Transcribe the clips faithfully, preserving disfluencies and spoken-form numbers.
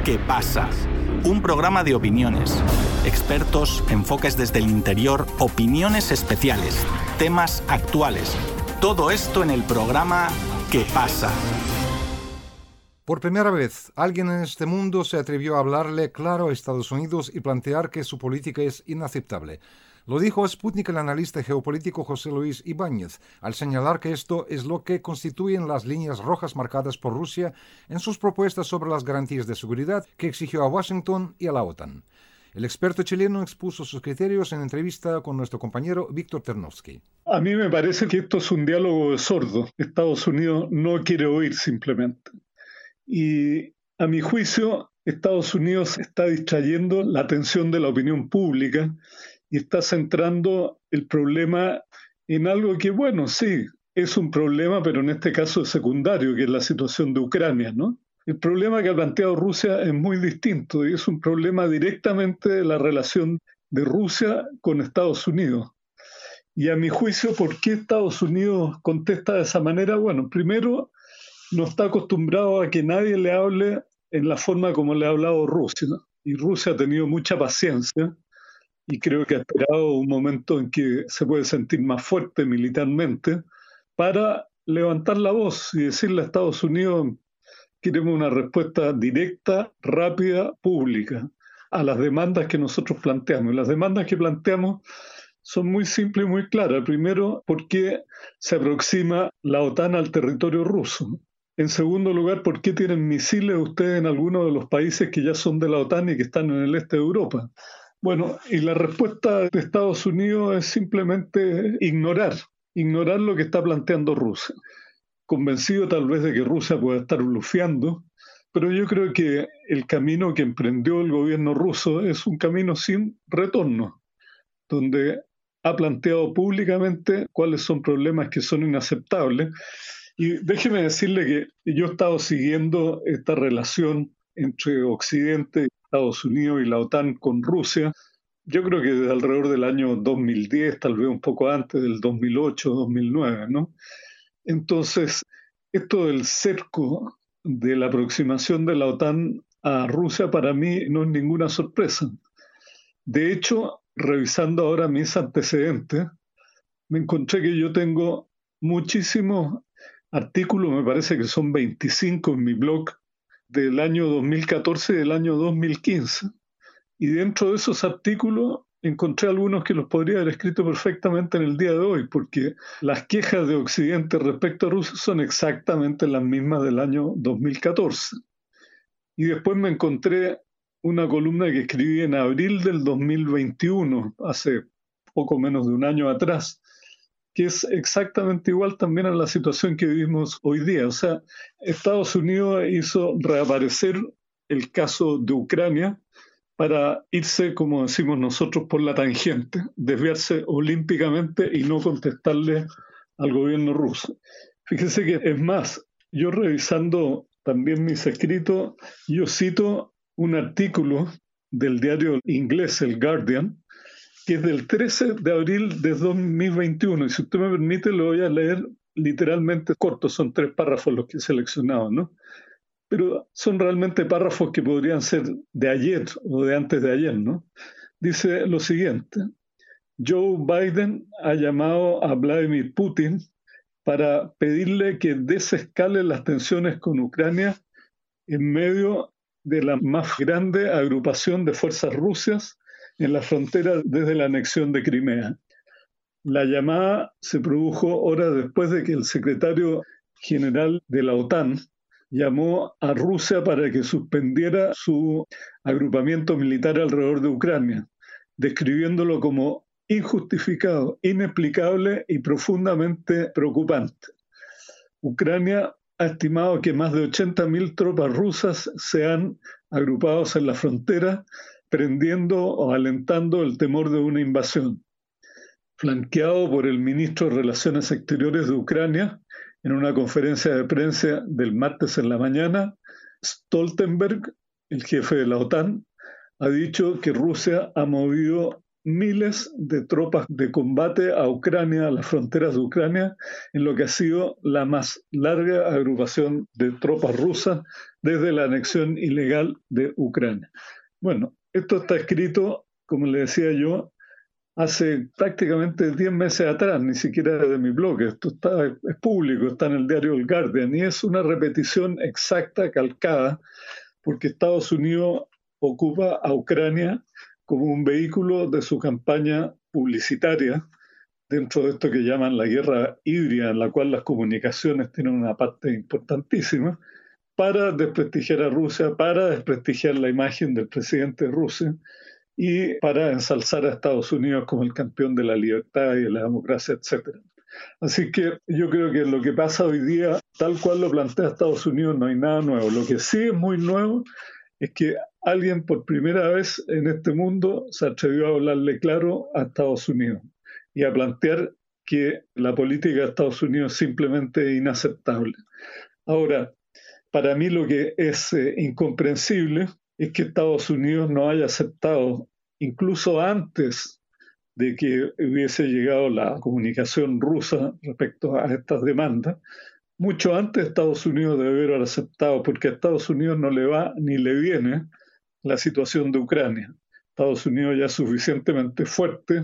¿Qué pasa? Un programa de opiniones, expertos, enfoques desde el interior, opiniones especiales, temas actuales. Todo esto en el programa ¿Qué pasa? Por primera vez, alguien en este mundo se atrevió a hablarle claro a Estados Unidos y plantear que su política es inaceptable. Lo dijo a Sputnik el analista geopolítico José Luis Ibáñez, al señalar que esto es lo que constituyen las líneas rojas marcadas por Rusia en sus propuestas sobre las garantías de seguridad que exigió a Washington y a la OTAN. El experto chileno expuso sus criterios en entrevista con nuestro compañero Víctor Ternovsky. A mí me parece que esto es un diálogo sordo. Estados Unidos no quiere oír simplemente. Y a mi juicio, Estados Unidos está distrayendo la atención de la opinión pública y está centrando el problema en algo que, bueno, sí, es un problema, pero en este caso es secundario, que es la situación de Ucrania, ¿no? El problema que ha planteado Rusia es muy distinto y es un problema directamente de la relación de Rusia con Estados Unidos. Y a mi juicio, ¿por qué Estados Unidos contesta de esa manera? Bueno, primero, no está acostumbrado a que nadie le hable en la forma como le ha hablado Rusia, ¿no? Y Rusia ha tenido mucha paciencia y creo que ha esperado un momento en que se puede sentir más fuerte militarmente para levantar la voz y decirle a Estados Unidos: queremos una respuesta directa, rápida, pública a las demandas que nosotros planteamos. Y las demandas que planteamos son muy simples y muy claras. Primero, ¿por qué se aproxima la OTAN al territorio ruso? En segundo lugar, ¿por qué tienen misiles ustedes en algunos de los países que ya son de la OTAN y que están en el este de Europa? Bueno, y la respuesta de Estados Unidos es simplemente ignorar, ignorar lo que está planteando Rusia. Convencido tal vez de que Rusia pueda estar blufeando, pero yo creo que el camino que emprendió el gobierno ruso es un camino sin retorno, donde ha planteado públicamente cuáles son problemas que son inaceptables. Y déjeme decirle que yo he estado siguiendo esta relación entre Occidente, Estados Unidos y la OTAN con Rusia, yo creo que desde alrededor del año dos mil diez, tal vez un poco antes del dos mil ocho, dos mil nueve, ¿no? Entonces, esto del cerco de la aproximación de la OTAN a Rusia para mí no es ninguna sorpresa. De hecho, revisando ahora mis antecedentes, me encontré que yo tengo muchísimos artículos, me parece que son veinticinco en mi blog, del año dos mil catorce y del año dos mil quince. Y dentro de esos artículos encontré algunos que los podría haber escrito perfectamente en el día de hoy, porque las quejas de Occidente respecto a Rusia son exactamente las mismas del año dos mil catorce. Y después me encontré una columna que escribí en abril del dos mil veintiuno, hace poco menos de un año atrás, que es exactamente igual también a la situación que vivimos hoy día. O sea, Estados Unidos hizo reaparecer el caso de Ucrania para irse, como decimos nosotros, por la tangente, desviarse olímpicamente y no contestarle al gobierno ruso. Fíjense que es más, yo revisando también mis escritos, yo cito un artículo del diario inglés, el Guardian, que es del trece de abril de dos mil veintiuno, y si usted me permite lo voy a leer literalmente corto, son tres párrafos los que he seleccionado, ¿no? Pero son realmente párrafos que podrían ser de ayer o de antes de ayer, ¿no? Dice lo siguiente: Joe Biden ha llamado a Vladimir Putin para pedirle que desescale las tensiones con Ucrania en medio de la más grande agrupación de fuerzas rusas en la frontera desde la anexión de Crimea. La llamada se produjo horas después de que el secretario general de la OTAN llamó a Rusia para que suspendiera su agrupamiento militar alrededor de Ucrania, describiéndolo como injustificado, inexplicable y profundamente preocupante. Ucrania ha estimado que más de ochenta mil tropas rusas se han agrupado en la frontera, prendiendo o alentando el temor de una invasión. Flanqueado por el ministro de Relaciones Exteriores de Ucrania, en una conferencia de prensa del martes en la mañana, Stoltenberg, el jefe de la OTAN, ha dicho que Rusia ha movido miles de tropas de combate a Ucrania, a las fronteras de Ucrania, en lo que ha sido la más larga agrupación de tropas rusas desde la anexión ilegal de Ucrania. Bueno, esto está escrito, como le decía yo, hace prácticamente diez meses atrás, ni siquiera de mi blog. Esto está, es público, está en el diario El Guardian, y es una repetición exacta, calcada, porque Estados Unidos ocupa a Ucrania como un vehículo de su campaña publicitaria dentro de esto que llaman la guerra híbrida, en la cual las comunicaciones tienen una parte importantísima, para desprestigiar a Rusia, para desprestigiar la imagen del presidente de Rusia y para ensalzar a Estados Unidos como el campeón de la libertad y de la democracia, etcétera. Así que yo creo que lo que pasa hoy día, tal cual lo plantea Estados Unidos, no hay nada nuevo. Lo que sí es muy nuevo es que alguien por primera vez en este mundo se atrevió a hablarle claro a Estados Unidos y a plantear que la política de Estados Unidos simplemente es inaceptable. Ahora, para mí lo que es eh, incomprensible es que Estados Unidos no haya aceptado, incluso antes de que hubiese llegado la comunicación rusa respecto a estas demandas, mucho antes Estados Unidos debe haber aceptado, porque a Estados Unidos no le va ni le viene la situación de Ucrania. Estados Unidos ya es suficientemente fuerte,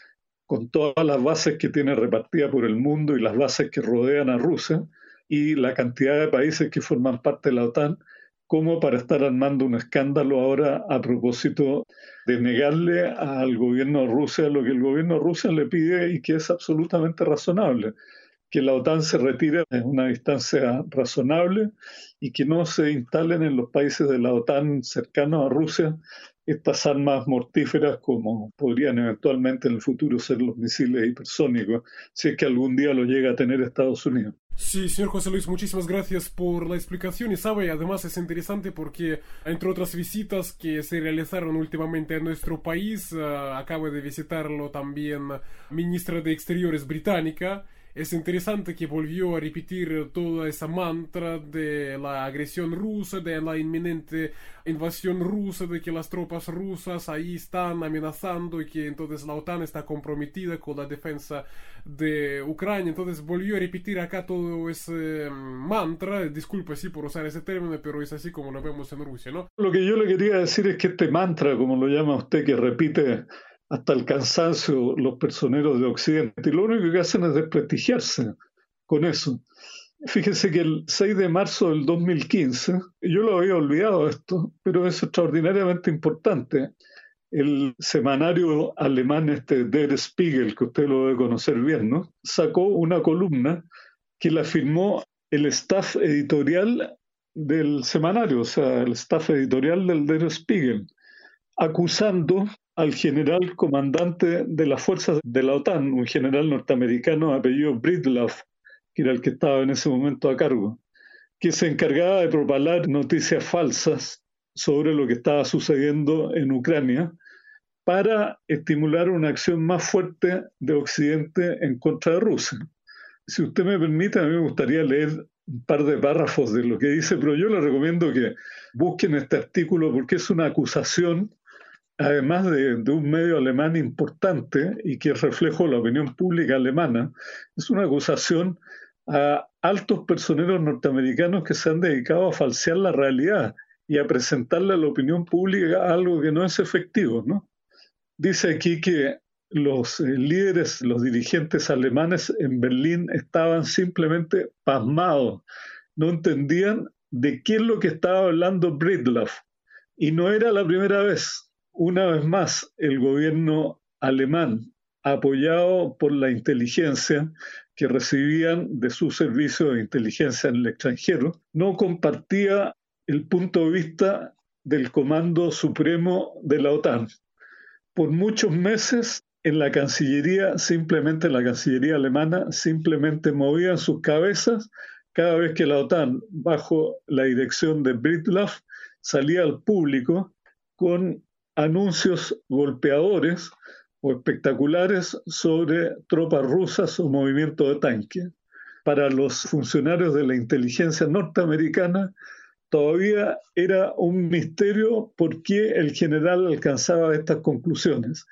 con todas las bases que tiene repartidas por el mundo y las bases que rodean a Rusia, y la cantidad de países que forman parte de la OTAN, como para estar armando un escándalo ahora a propósito de negarle al gobierno de Rusia lo que el gobierno de Rusia le pide y que es absolutamente razonable, que la OTAN se retire en una distancia razonable y que no se instalen en los países de la OTAN cercanos a Rusia estas armas mortíferas como podrían eventualmente en el futuro ser los misiles hipersónicos, si es que algún día lo llega a tener Estados Unidos. Sí, señor José Luis, muchísimas gracias por la explicación. Y sabe, además es interesante porque, entre otras visitas que se realizaron últimamente a nuestro país, uh, acaba de visitarlo también ministra de Exteriores británica. Es interesante que volvió a repetir toda esa mantra de la agresión rusa, de la inminente invasión rusa, de que las tropas rusas ahí están amenazando y que entonces la OTAN está comprometida con la defensa de Ucrania. Entonces volvió a repetir acá todo ese mantra. Disculpe, sí, por usar ese término, pero es así como lo vemos en Rusia, ¿no? Lo que yo le quería decir es que este mantra, como lo llama usted, que repite hasta el cansancio los personeros de Occidente, y lo único que hacen es desprestigiarse con eso. Fíjese que el seis de marzo del dos mil quince, yo lo había olvidado esto, pero es extraordinariamente importante, el semanario alemán este Der Spiegel, que usted lo debe conocer bien, ¿no?, sacó una columna que la firmó el staff editorial del semanario, o sea, el staff editorial del Der Spiegel, acusando al general comandante de las fuerzas de la OTAN, un general norteamericano de apellido Breedlove, que era el que estaba en ese momento a cargo, que se encargaba de propalar noticias falsas sobre lo que estaba sucediendo en Ucrania para estimular una acción más fuerte de Occidente en contra de Rusia. Si usted me permite, a mí me gustaría leer un par de párrafos de lo que dice, pero yo le recomiendo que busquen este artículo porque es una acusación, además de, de un medio alemán importante y que es reflejo de la opinión pública alemana, es una acusación a altos personeros norteamericanos que se han dedicado a falsear la realidad y a presentarle a la opinión pública algo que no es efectivo, ¿no? Dice aquí que los eh, líderes, los dirigentes alemanes en Berlín estaban simplemente pasmados, no entendían de qué es lo que estaba hablando Breedlove. Y no era la primera vez. Una vez más, el gobierno alemán, apoyado por la inteligencia que recibían de su servicio de inteligencia en el extranjero, no compartía el punto de vista del Comando Supremo de la OTAN. Por muchos meses, en la Cancillería, simplemente en la Cancillería alemana, simplemente movían sus cabezas cada vez que la OTAN, bajo la dirección de Breedlove, salía al público con anuncios golpeadores o espectaculares sobre tropas rusas o movimiento de tanque. Para los funcionarios de la inteligencia norteamericana todavía era un misterio por qué el general alcanzaba estas conclusiones.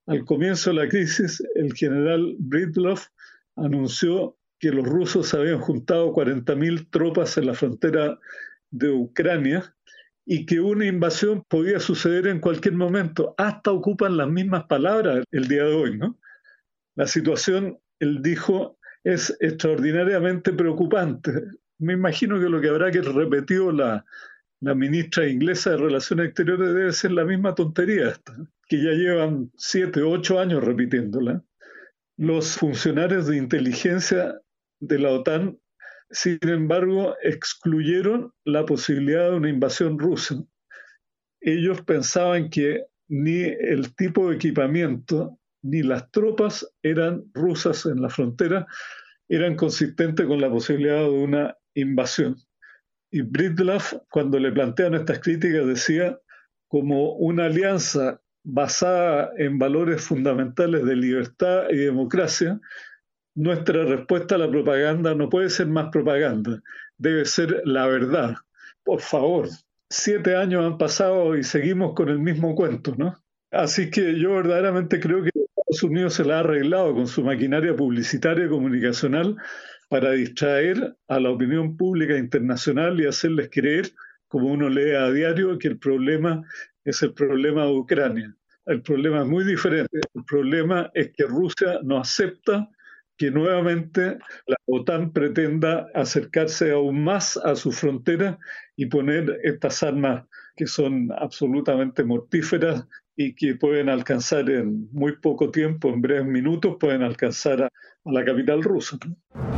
Al comienzo de la crisis, el general Breedlove anunció que los rusos habían juntado cuarenta mil tropas en la frontera de Ucrania y que una invasión podía suceder en cualquier momento. Hasta ocupan las mismas palabras el día de hoy, ¿no? La situación, él dijo, es extraordinariamente preocupante. Me imagino que lo que habrá que repetir la, la ministra inglesa de Relaciones Exteriores debe ser la misma tontería esta, que ya llevan siete, ocho años repitiéndola. Los funcionarios de inteligencia de la OTAN, sin embargo, excluyeron la posibilidad de una invasión rusa. Ellos pensaban que ni el tipo de equipamiento ni las tropas eran rusas en la frontera, eran consistentes con la posibilidad de una invasión. Y Breedlove, cuando le plantean estas críticas, decía, como una alianza basada en valores fundamentales de libertad y democracia, nuestra respuesta a la propaganda no puede ser más propaganda, debe ser la verdad. Por favor, siete años han pasado y seguimos con el mismo cuento, ¿no? Así que yo verdaderamente creo que Estados Unidos se la ha arreglado con su maquinaria publicitaria y comunicacional para distraer a la opinión pública internacional y hacerles creer, como uno lee a diario, que el problema es el problema de Ucrania. El problema es muy diferente. El problema es que Rusia no acepta que nuevamente la OTAN pretenda acercarse aún más a su frontera y poner estas armas que son absolutamente mortíferas y que pueden alcanzar en muy poco tiempo, en breves minutos, pueden alcanzar a, a la capital rusa.